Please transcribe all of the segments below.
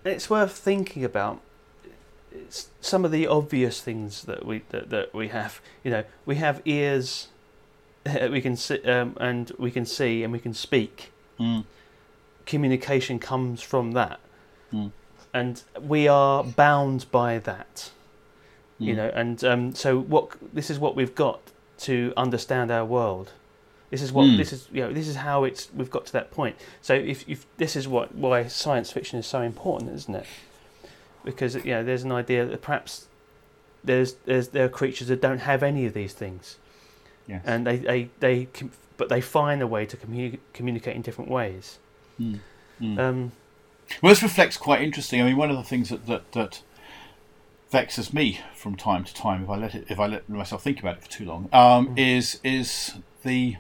it's worth thinking about some of the obvious things that we have. We have ears, we can see, and we can see, and we can speak. Communication comes from that, and we are bound by that. And so this is what we've got to understand our world. This is how we've got to that point. So if this is why science fiction is so important, isn't it? Because there's an idea that perhaps there are creatures that don't have any of these things, and but they find a way to communicate in different ways. Well, this reflects quite interesting. I mean, one of the things that vexes me from time to time, if I let myself think about it for too long, is the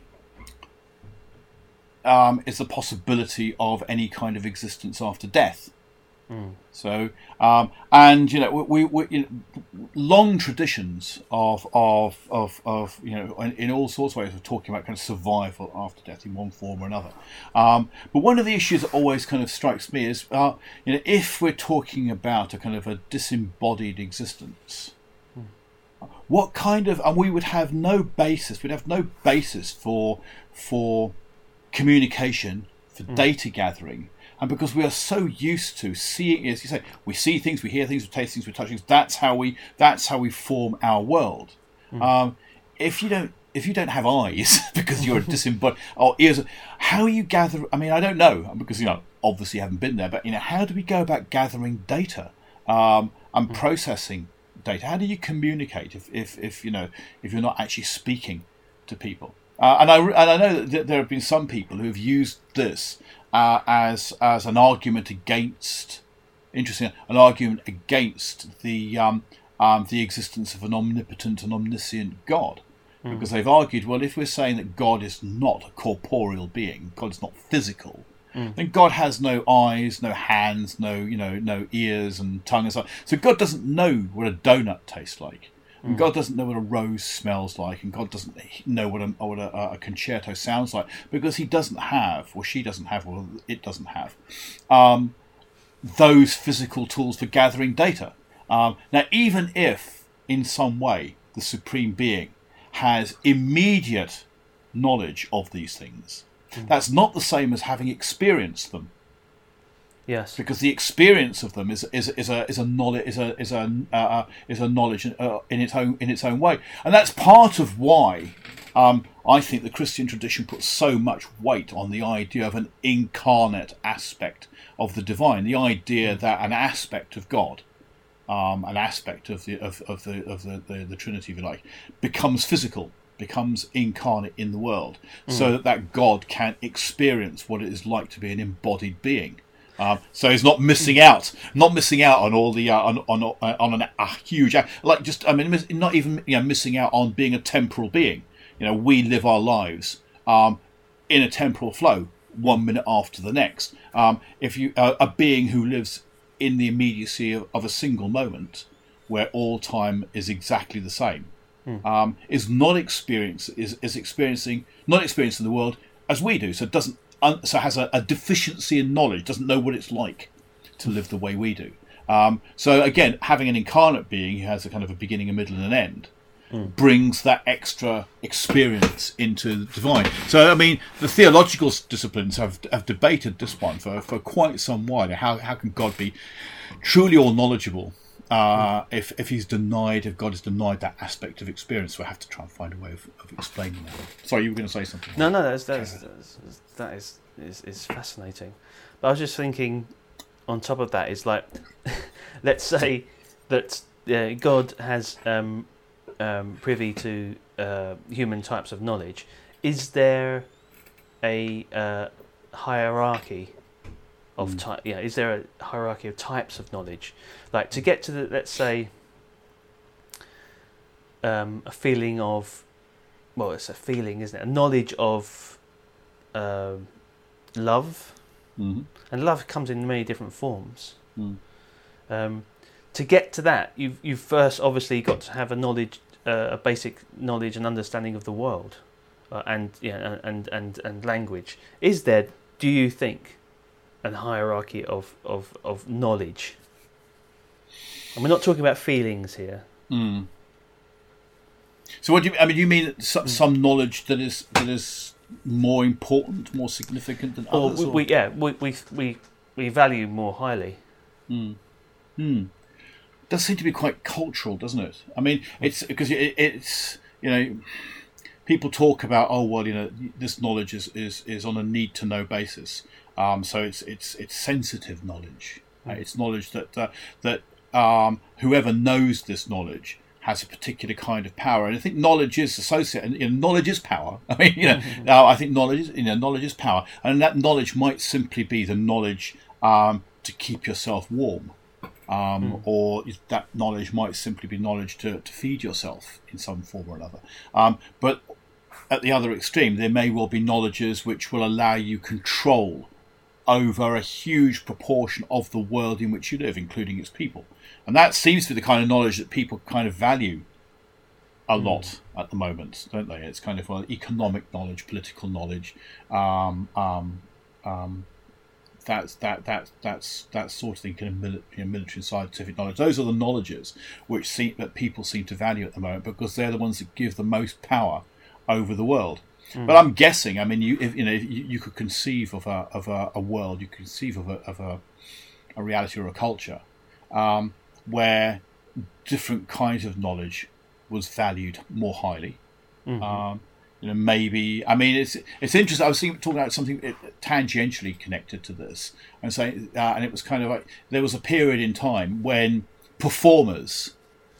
possibility of any kind of existence after death. So, and we long traditions of in all sorts of ways of talking about kind of survival after death in one form or another. But one of the issues that always kind of strikes me is, if we're talking about a kind of a disembodied existence, what kind of, and we would have no basis. We'd have no basis for communication, for data gathering. And because we are so used to seeing, as you say, we see things, we hear things, we taste things, we touch things. That's how we form our world. If you don't have eyes because you're disembodied, or ears, how you gather? I mean, I don't know, because obviously you haven't been there. But how do we go about gathering data and processing data? How do you communicate if you're not actually speaking to people? And I know that there have been some people who have used this as an argument against, the existence of an omnipotent and omniscient God, because they've argued, well, if we're saying that God is not a corporeal being, God is not physical, then God has no eyes, no hands, no ears and tongue and so on. So God doesn't know what a donut tastes like. And God doesn't know what a rose smells like, and God doesn't know what a concerto sounds like, because he doesn't have, or she doesn't have, or it doesn't have those physical tools for gathering data. Now, even if in some way the Supreme Being has immediate knowledge of these things, that's not the same as having experienced them. Yes, because the experience of them is a knowledge in its own way, and that's part of why I think the Christian tradition puts so much weight on the idea of an incarnate aspect of the divine, the idea that an aspect of God, an aspect of the Trinity, if you like, becomes physical, becomes incarnate in the world, so that God can experience what it is like to be an embodied being. So he's not missing out on all the on a huge, not even missing out on being a temporal being. We live our lives in a temporal flow, 1 minute after the next. If you a being who lives in the immediacy of a single moment, where all time is exactly the same, is not experiencing the world as we do. So it doesn't. So has a deficiency in knowledge, doesn't know what it's like to live the way we do. So again, having an incarnate being who has a kind of a beginning, a middle, and an end brings that extra experience into the divine. So I mean, the theological disciplines have debated this one for quite some while. How can God be truly all knowledgeable if God is denied that aspect of experience? We'll have to try and find a way of explaining that. Sorry, you were going to say something. No, that is fascinating. But I was just thinking, on top of that, is like, let's say that God has privy to human types of knowledge. Is there a hierarchy of type? Yeah, is there a hierarchy of types of knowledge? Like, to get to the, let's say, a feeling of, well, it's a feeling, isn't it? A knowledge of love, and love comes in many different forms. To get to that, you've first obviously got to have a basic knowledge and understanding of the world, and language. Is there? Do you think? and hierarchy of knowledge. And we're not talking about feelings here. Mm. So what do you? I mean, you mean some knowledge that is more important, more significant than others? We value more highly. It does seem to be quite cultural, doesn't it? I mean, it's because it's people talk about, oh well, this knowledge is on a need to know basis. So it's sensitive knowledge. It's knowledge that whoever knows this knowledge has a particular kind of power, and I think knowledge is associated. Knowledge is power. I mean, I think knowledge is power, and that knowledge might simply be the knowledge to keep yourself warm, or that knowledge might simply be knowledge to feed yourself in some form or another. But at the other extreme, there may well be knowledges which will allow you control over a huge proportion of the world in which you live, including its people. And that seems to be the kind of knowledge that people kind of value a lot at the moment, don't they? It's kind of economic knowledge, political knowledge, that sort of thing, kind of military and scientific knowledge. Those are the knowledges that people seem to value at the moment, because they're the ones that give the most power over the world. But I'm guessing, I mean, you could conceive of a world, you could conceive of a reality or a culture where different kinds of knowledge was valued more highly. Maybe, I mean, it's interesting. I was talking about something tangentially connected to this, and saying, and it was kind of like there was a period in time when performers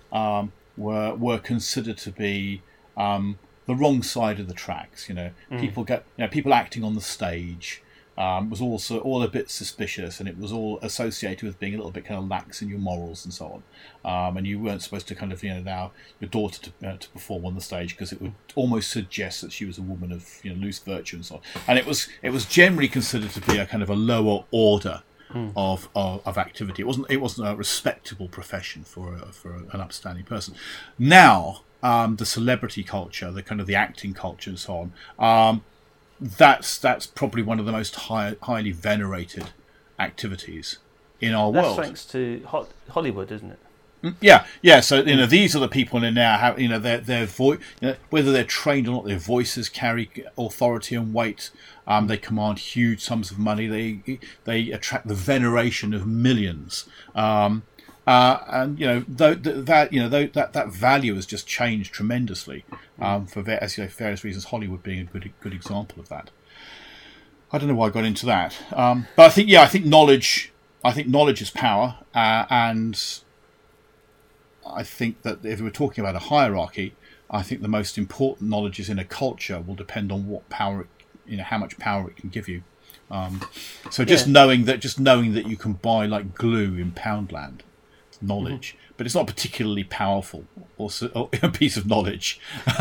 were considered to be the wrong side of the tracks. People acting on the stage was also all a bit suspicious, and it was all associated with being a little bit kind of lax in your morals and so on. And you weren't supposed to kind of allow your daughter to perform on the stage, because it would almost suggest that she was a woman of loose virtue and so on. And it was generally considered to be a kind of a lower order of activity. It wasn't a respectable profession for an upstanding person. Now, the celebrity culture, the kind of the acting culture and so on, that's probably one of the most highly venerated activities in our world. That's thanks to Hollywood, isn't it? Yeah. So these are the people in now have their voice, whether they're trained or not, their voices carry authority and weight. They command huge sums of money. They attract the veneration of millions. And that value has just changed tremendously for various reasons. Hollywood being a good example of that. I don't know why I got into that, but I think knowledge is power, and I think that if we're talking about a hierarchy, I think the most important knowledges in a culture will depend on what power, how much power it can give you. Just knowing that you can buy like glue in Poundland. Knowledge, but it's not particularly powerful or a piece of knowledge.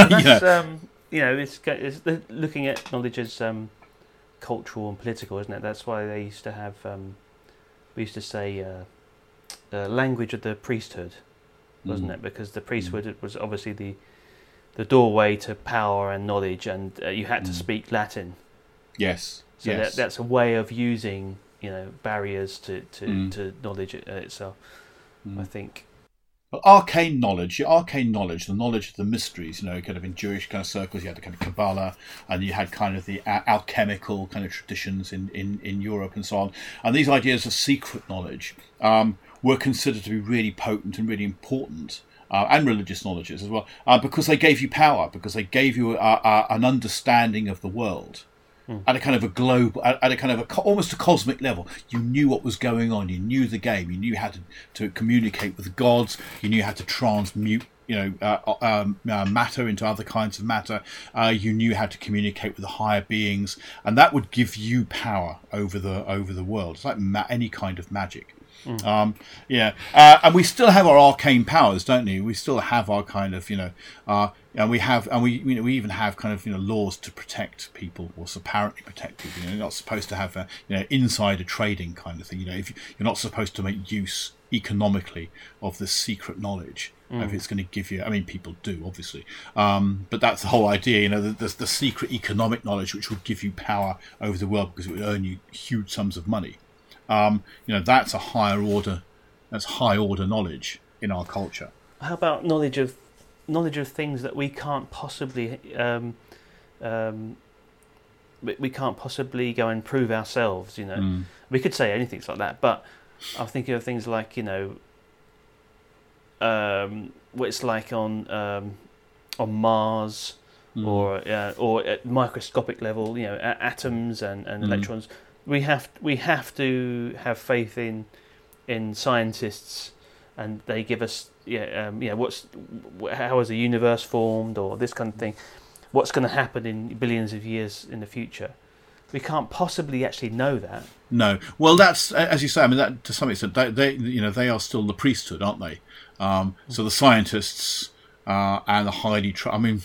It's looking at knowledge as cultural and political, isn't it? That's why they used to have we used to say language of the priesthood, wasn't it? Because the priesthood was obviously the doorway to power and knowledge, and you had to speak Latin. Yes. So that's a way of using barriers to knowledge itself. I think. But arcane knowledge, the knowledge of the mysteries, kind of in Jewish kind of circles, you had the kind of Kabbalah, and you had kind of the alchemical kind of traditions in Europe and so on. And these ideas of secret knowledge were considered to be really potent and really important, and religious knowledges as well, because they gave you power, because they gave you an understanding of the world. At a kind of a global, at a kind of almost a cosmic level. You knew what was going on. You knew the game. You knew how to communicate with the gods. You knew how to transmute, matter into other kinds of matter. You knew how to communicate with the higher beings, and that would give you power over the world. It's like any kind of magic. And we still have our arcane powers, don't we? We still have our kind of, and we even have kind of laws to protect people, or apparently protect people. You're not supposed to have insider trading kind of thing. If you're not supposed to make use economically of the secret knowledge. If it's going to give you, I mean, people do obviously, but that's the whole idea. The secret economic knowledge which would give you power over the world because it would earn you huge sums of money. That's a higher order. That's high order knowledge in our culture. How about knowledge of things that we can't possibly we can't possibly go and prove ourselves? We could say anything like that, but I'm thinking of things like what it's like on Mars, or at microscopic level, atoms and electrons. We have to have faith in scientists, and they give us how is the universe formed, or this kind of thing. What's going to happen in billions of years in the future? We can't possibly actually know that. No. Well, that's, as you say. I mean, that to some extent, they are still the priesthood, aren't they? So the scientists and the highly the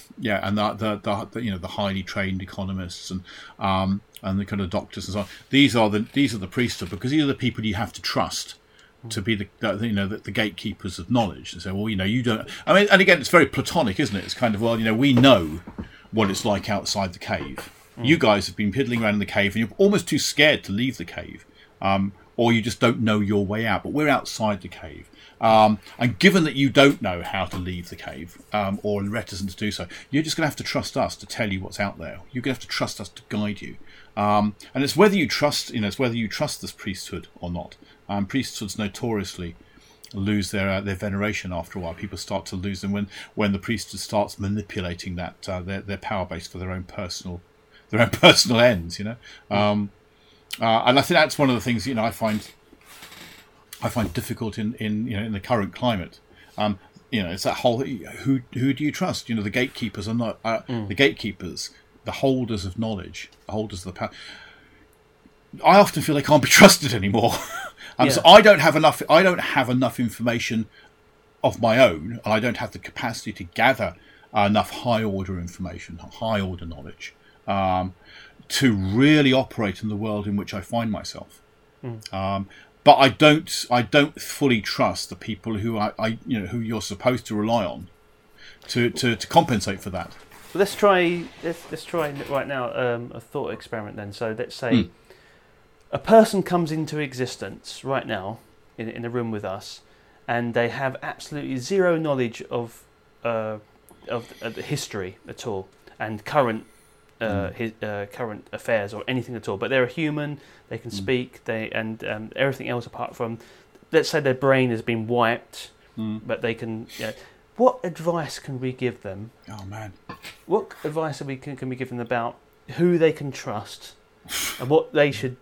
highly trained economists and the kind of doctors and so on. These are the priesthood, because these are the people you have to trust to be the gatekeepers of knowledge. And say, well, you don't. I mean, and again, it's very Platonic, isn't it? It's kind of, well, we know what it's like outside the cave. You guys have been piddling around in the cave, and you're almost too scared to leave the cave, or you just don't know your way out. But we're outside the cave, and given that you don't know how to leave the cave, or reticent to do so, you're just going to have to trust us to tell you what's out there. You're going to have to trust us to guide you, and it's whether you trust, this priesthood or not. Priesthoods notoriously lose their veneration after a while. People start to lose them when the priesthood starts manipulating that their power base for their own personal ends, and I think that's one of the things I find difficult in the current climate. It's that whole who do you trust? The gatekeepers are not the gatekeepers, the holders of knowledge, the holders of the power. I often feel they can't be trusted anymore. So I don't have enough information of my own, and I don't have the capacity to gather enough high order information, high order knowledge, to really operate in the world in which I find myself. But I don't fully trust the people who who you're supposed to rely on to compensate for that. Well, let's try right now a thought experiment then. So let's say a person comes into existence right now in a room with us, and they have absolutely zero knowledge of the history at all, and current current affairs or anything at all. But they're a human. They can speak. And everything else apart from, let's say, their brain has been wiped, but they can. What advice can we give them? Oh man! What advice can we give them about who they can trust and what they should?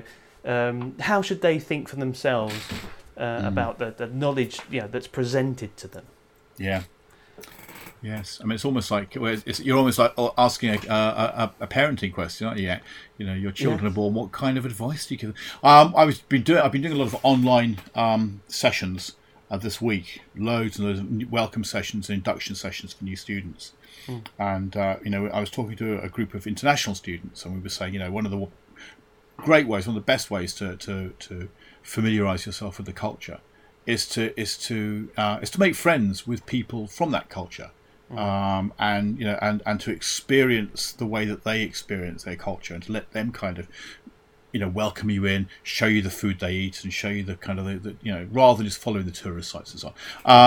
How should they think for themselves about the knowledge that's presented to them? Yeah. Yes, I mean it's almost like you're almost like asking a parenting question, aren't you? Your children are born. What kind of advice do you give them? I've been doing a lot of online sessions this week, loads and loads of welcome sessions and induction sessions for new students. And I was talking to a group of international students, and we were saying, one of the great ways, one of the best ways to familiarise yourself with the culture is to make friends with people from that culture. And to experience the way that they experience their culture, and to let them kind of welcome you in, show you the food they eat, and show you the kind of the rather than just following the tourist sites and so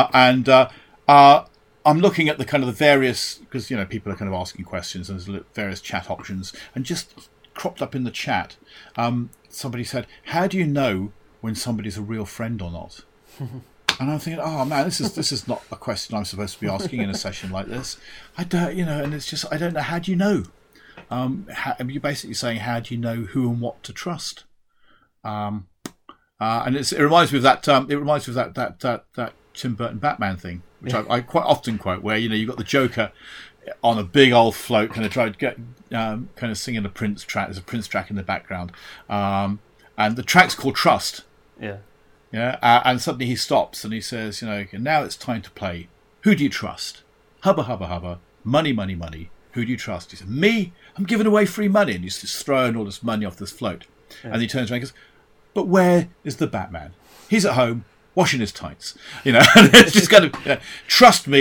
on. I'm looking at the kind of the various, because people are kind of asking questions, and there's various chat options, and just cropped up in the chat, somebody said, how do you know when somebody's a real friend or not? And I'm thinking, oh man, this is not a question I'm supposed to be asking in a session like this. I don't, and it's just, I don't know. How do you know? You're basically saying, how do you know who and what to trust? And it reminds me of that. It reminds me of that Tim Burton Batman thing, which I quite often quote, where you've got the Joker on a big old float, kind of trying to get, kind of singing a Prince track. There's a Prince track in the background, and the track's called Trust. Yeah. Yeah, and suddenly he stops and he says, now it's time to play. Who do you trust? Hubba, hubba, hubba. Money, money, money. Who do you trust? He said, me? I'm giving away free money. And he's just throwing all this money off this float. Yeah. And he turns around and goes, but where is the Batman? He's at home washing his tights. And it's just kind of, trust me,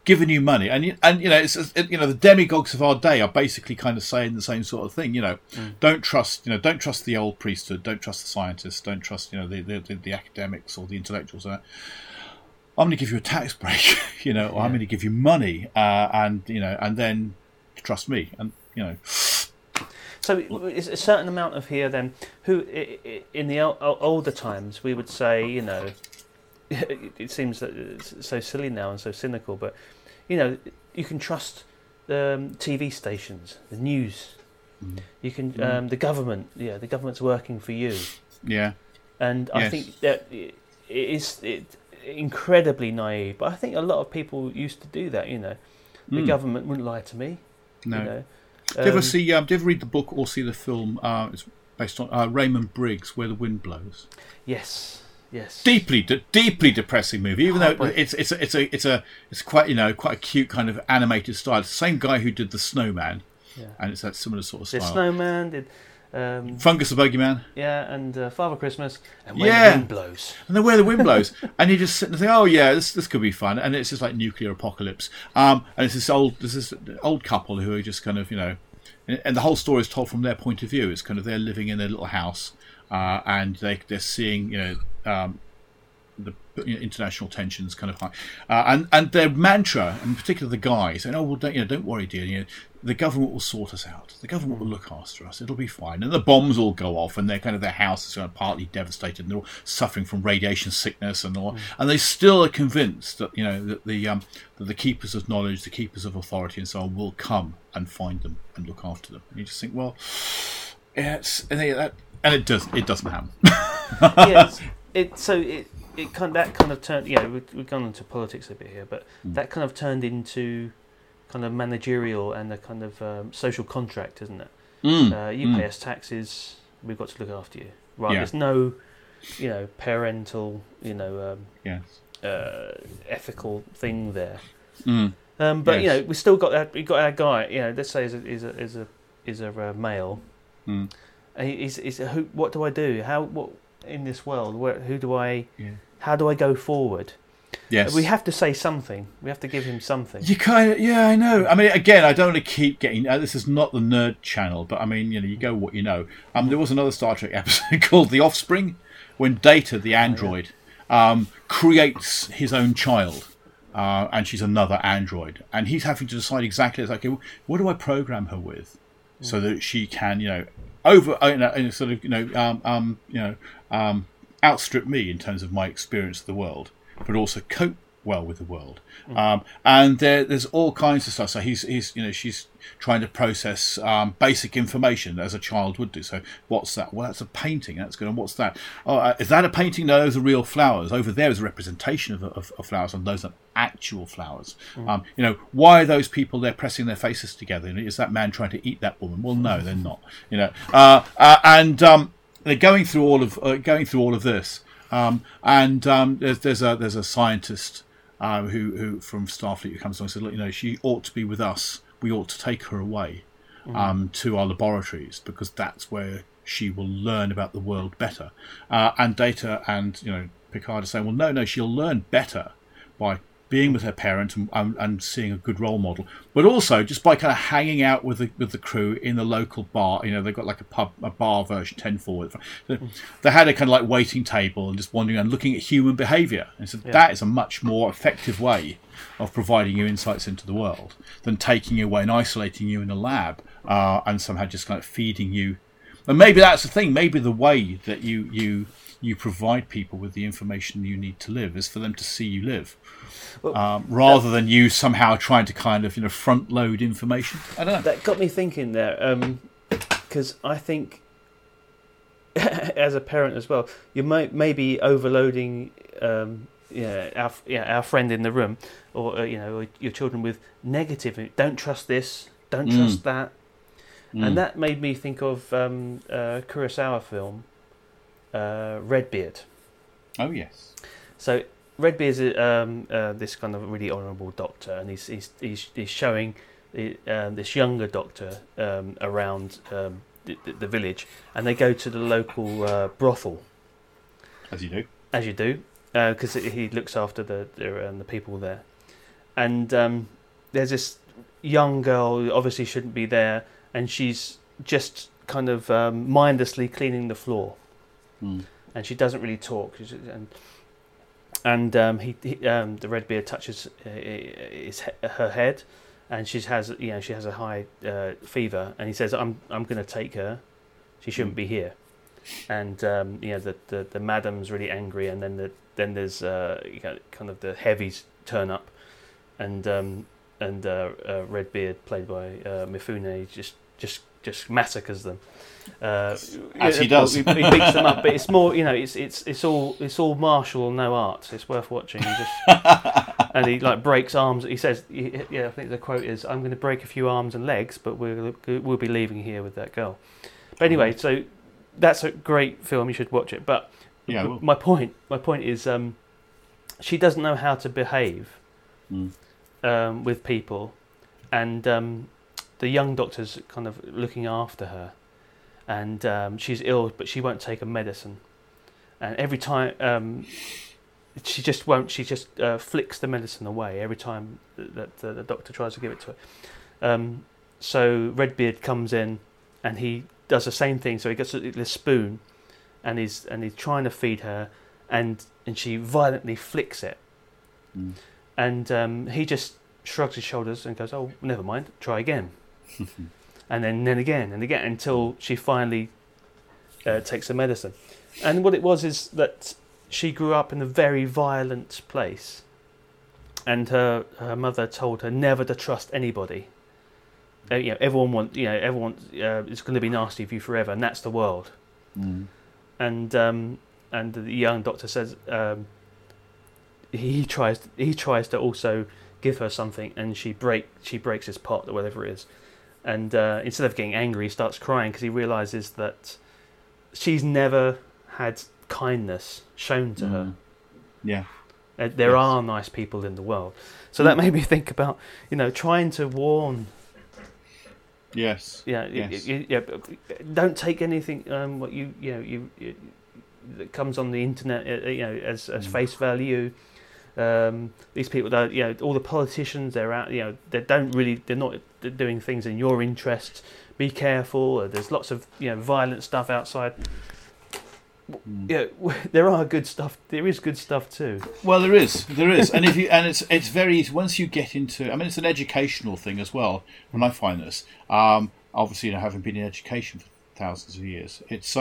given you money, and the demagogues of our day are basically kind of saying the same sort of thing. Don't trust the old priesthood, don't trust the scientists, don't trust the academics or the intellectuals. I'm going to give you a tax break, or I'm going to give you money, and then trust me, and So it's a certain amount of here then. Who in the older times we would say, it seems that it's so silly now and so cynical, but you can trust the TV stations, the news. You can the government. Yeah, the government's working for you. Yeah, and I think that it is incredibly naive. But I think a lot of people used to do that. The government wouldn't lie to me. No. Did you ever read the book or see the film? It's based on Raymond Briggs, Where the Wind Blows. Yes. Deeply depressing movie. Even though it's quite a cute kind of animated style. It's the same guy who did The Snowman, and it's that similar sort of style. The Snowman did Fungus the Bogeyman. Yeah, and Father Christmas, and Where the Wind Blows. And then Where the Wind Blows, and you just sit and think, oh yeah, this could be fun, and it's just like nuclear apocalypse. And it's this old couple who are just kind of and the whole story is told from their point of view. It's kind of they're living in their little house, and they're seeing the international tensions kind of high, and their mantra, in particular the guy, saying, "Oh well, don't worry, dear. The government will sort us out. The government will look after us. It'll be fine." And the bombs all go off, and their house is partly devastated, and they're all suffering from radiation sickness and all. And they still are convinced that that the keepers of knowledge, the keepers of authority, and so on will come and find them and look after them. And you just think, well, and it doesn't happen. Yes, that kind of turned. We've gone into politics a bit here, but that kind of turned into kind of managerial and a kind of social contract, isn't it? You pay us taxes, we've got to look after you. Right? Yeah. There's no, parental, ethical thing there. But yes. we still got that. We got our guy. Let's say is a male. And he's who? What do I do? What in this world? Who do I? Yeah. How do I go forward? Yes. We have to say something. We have to give him something. You I know. I mean, again, I don't want to keep getting. This is not the nerd channel, but I mean, you go what you know. There was another Star Trek episode called "The Offspring," when Data, the android, creates his own child, and she's another android, and he's having to decide exactly. It's like, okay, what do I program her with, so that she can, outstrip me in terms of my experience of the world, but also cope well with the world. And there's all kinds of stuff. So she's trying to process basic information as a child would do. So what's that? Well, that's a painting. That's good. And what's that? Oh, is that a painting? No, those are real flowers. Over there is a representation of flowers, and those are actual flowers. Why are those people there pressing their faces together? Is that man trying to eat that woman? Well, no, they're not. And they're going through all of this. There's a scientist who from Starfleet who comes along and says, look, she ought to be with us. We ought to take her away to our laboratories, because that's where she will learn about the world better. And Data and Picard are saying, well, no, she'll learn better by being with her parent and seeing a good role model, but also just by kind of hanging out with the crew in the local bar. They've got like a bar version 10 forward. So they had a kind of like waiting table and just wandering around looking at human behaviour. And so that is a much more effective way of providing you insights into the world than taking you away and isolating you in a lab and somehow just kind of feeding you. And maybe that's the thing. Maybe the way that you provide people with the information you need to live is for them to see you live. Rather than you somehow trying to kind of front load information. I don't know. That got me thinking there, because I think as a parent as well, you may be overloading our friend in the room, or or your children with negative. Don't trust this. Don't trust that. And that made me think of a Kurosawa film, Redbeard. Oh yes. So Redbeard is this kind of really honourable doctor, and he's showing this younger doctor around the village, and they go to the local brothel. As you do, because he looks after the people there, and there's this young girl who obviously shouldn't be there, and she's just kind of mindlessly cleaning the floor, and she doesn't really talk. The Redbeard touches her head, and she has a high fever, and he says, "I'm going to take her. She shouldn't be here." And the madam's really angry, and then there's kind of the heavies turn up, and Redbeard, played by Mifune, just massacres them. As he does. He beats them up, but it's more, it's all martial, no art. It's worth watching. And he like breaks arms. He says, I think the quote is, "I'm going to break a few arms and legs, but we'll be leaving here with that girl." But anyway, so that's a great film. You should watch it. But my point is, she doesn't know how to behave with people, and the young doctor's kind of looking after her, and she's ill, but she won't take a medicine, and every time she just won't. She just flicks the medicine away every time that the doctor tries to give it to her. So Redbeard comes in, and he does the same thing. So he gets this spoon, and he's trying to feed her, and she violently flicks it, and he just shrugs his shoulders and goes, "Oh, never mind, try again." And then again and again until she finally takes the medicine. And what it was is that she grew up in a very violent place, and her mother told her never to trust anybody. Everyone is going to be nasty for you forever, and that's the world. And the young doctor says he tries to also give her something, and she breaks his pot or whatever it is. And instead of getting angry, he starts crying because he realises that she's never had kindness shown to her. Yeah. There are nice people in the world. So that made me think about, trying to warn. Yes. Don't take anything what you that comes on the internet as face value. These people, all the politicians, they're out. They're not doing things in your interest. Be careful. There's lots of violent stuff outside. There are good stuff. There is good stuff too. Well, there is, and it's very easy once you get into. I mean, it's an educational thing as well. When I find this, obviously, having been in education for thousands of years, it's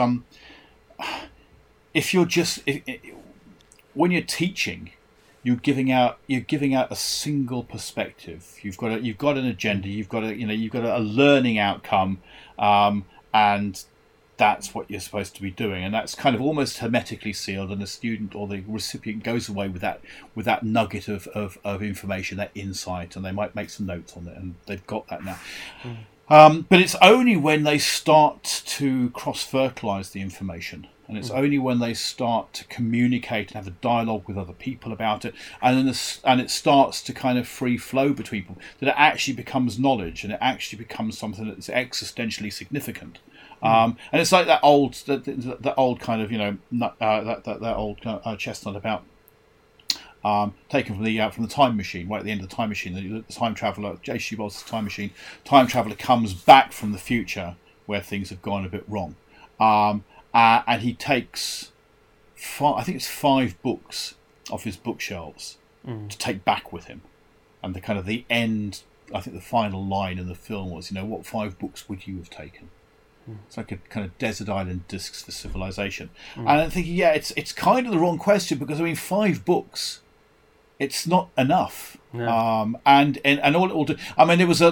if you're when you're teaching, you're giving out a single perspective. You've got an agenda. You've got a learning outcome, and that's what you're supposed to be doing, and that's kind of almost hermetically sealed, and the student or the recipient goes away with that nugget of information, that insight, and they might make some notes on it, and they've got that now. But it's only when they start to cross-fertilise the information, and it's only when they start to communicate and have a dialogue with other people about it, and it starts to kind of free flow between people, that it actually becomes knowledge, and it actually becomes something that's existentially significant. And it's like that old kind of that old chestnut about taken from the Time Machine, right at the end of the Time Machine. The time traveller, H.G. Wells' Time Machine. Time traveller comes back from the future where things have gone a bit wrong, and he takes I think it's 5 books off his bookshelves to take back with him, and the kind of the end. I think the final line in the film was, what 5 books would you have taken? It's like a kind of desert island discs for civilization. And I'm thinking, it's kind of the wrong question, because 5 books, it's not enough. No. And all it will do. I mean, there was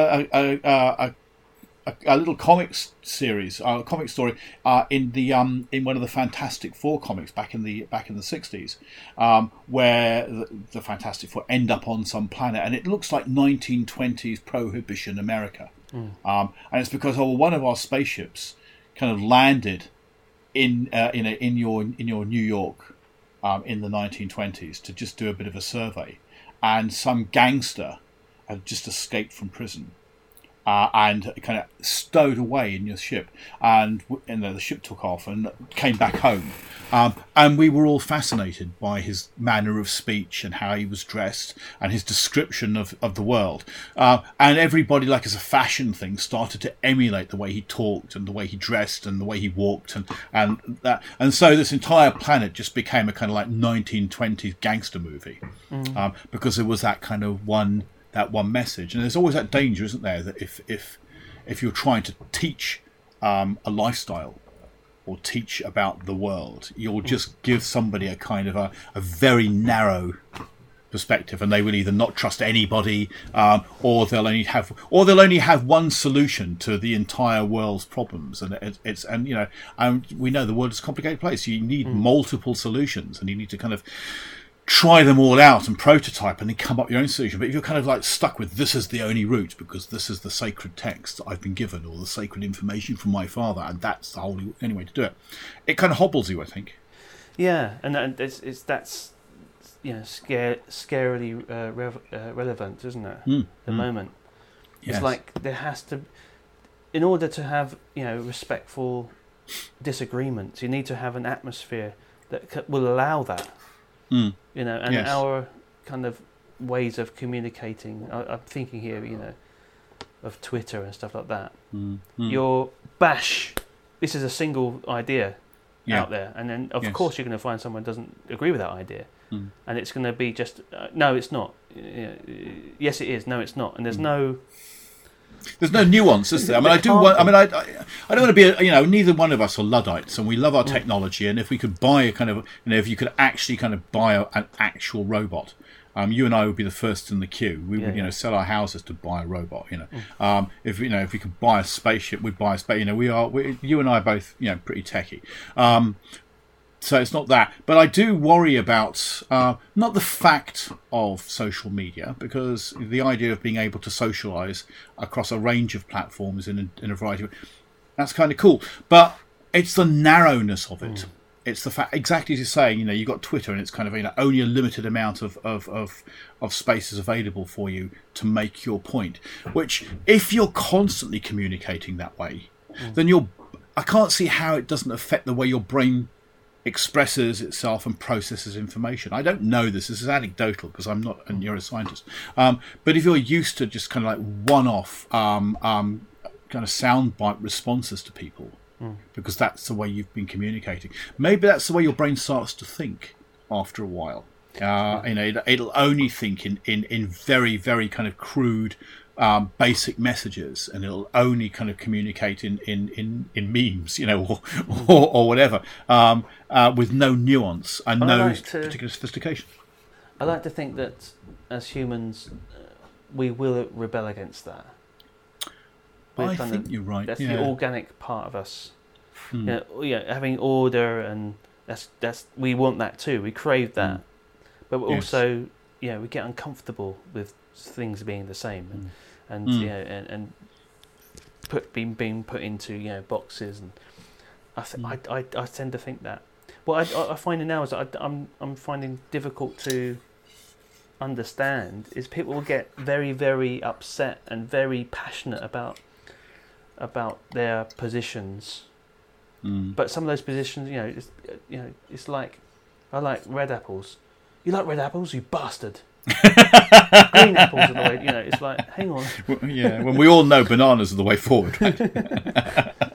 a little comics series, comic story in one of the Fantastic Four comics back in the 60s, where the Fantastic Four end up on some planet, and it looks like 1920s Prohibition America. And it's because one of our spaceships kind of landed in your New York in the 1920s to just do a bit of a survey, and some gangster had just escaped from prison, and kind of stowed away in your ship. And the ship took off and came back home. And we were all fascinated by his manner of speech and how he was dressed and his description of the world. And everybody, like as a fashion thing, started to emulate the way he talked and the way he dressed and the way he walked and so this entire planet just became a kind of like 1920s gangster movie, because there was that kind of one message. And there's always that danger, isn't there, that if you're trying to teach a lifestyle or teach about the world, you'll just give somebody a kind of a very narrow perspective, and they will either not trust anybody, or they'll only have one solution to the entire world's problems. And we know the world is a complicated place. You need multiple solutions, and you need to kind of try them all out and prototype and then come up with your own solution. But if you're kind of like stuck with this is the only route because this is the sacred text that I've been given, or the sacred information from my father, and that's the only way to do it, it kind of hobbles you, I think. Yeah, and that's scarily relevant, isn't it? At the moment, yes. It's like there has to, in order to have respectful disagreements, you need to have an atmosphere that will allow that. And yes. Our kind of ways of communicating, I'm thinking here, of Twitter and stuff like that. Your bash, this is a single idea out there, and then of course you're going to find someone who doesn't agree with that idea, and it's going to be just no, it's not. Yes, it is. No, it's not. And there's no nuance, is there? I mean, I don't want to be, neither one of us are Luddites, and we love our technology. And if we could buy a kind of, if you could actually kind of buy an actual robot, you and I would be the first in the queue. We would, sell our houses to buy a robot. If we could buy a spaceship, we'd buy a space. You and I are both, pretty techie. So it's not that, but I do worry about not the fact of social media, because the idea of being able to socialise across a range of platforms in a variety of, that's kind of cool. But it's the narrowness of it. It's the fact, exactly as you're saying. You've got Twitter, and it's kind of only a limited amount of spaces available for you to make your point. Which, if you're constantly communicating that way, then I can't see how it doesn't affect the way your brain expresses itself and processes information. I don't know this is anecdotal because I'm not a neuroscientist. But if you're used to just kind of like one-off kind of soundbite responses to people, because that's the way you've been communicating, maybe that's the way your brain starts to think after a while. It'll only think in very, very kind of crude basic messages, and it'll only kind of communicate in memes, or whatever, with no nuance and particular sophistication. I like to think that as humans, we will rebel against that. I think you're right. That's the organic part of us. Having order, and that's we want that too. We crave that, but also, we get uncomfortable with things being the same, and being put into boxes, and I tend to think that. What I find now is that I'm finding difficult to understand is people will get very, very upset and very passionate about their positions, but some of those positions, it's like, I like red apples. You like red apples, you bastard. Green apples are the way. It's like, hang on. When we all know bananas are the way forward. Right?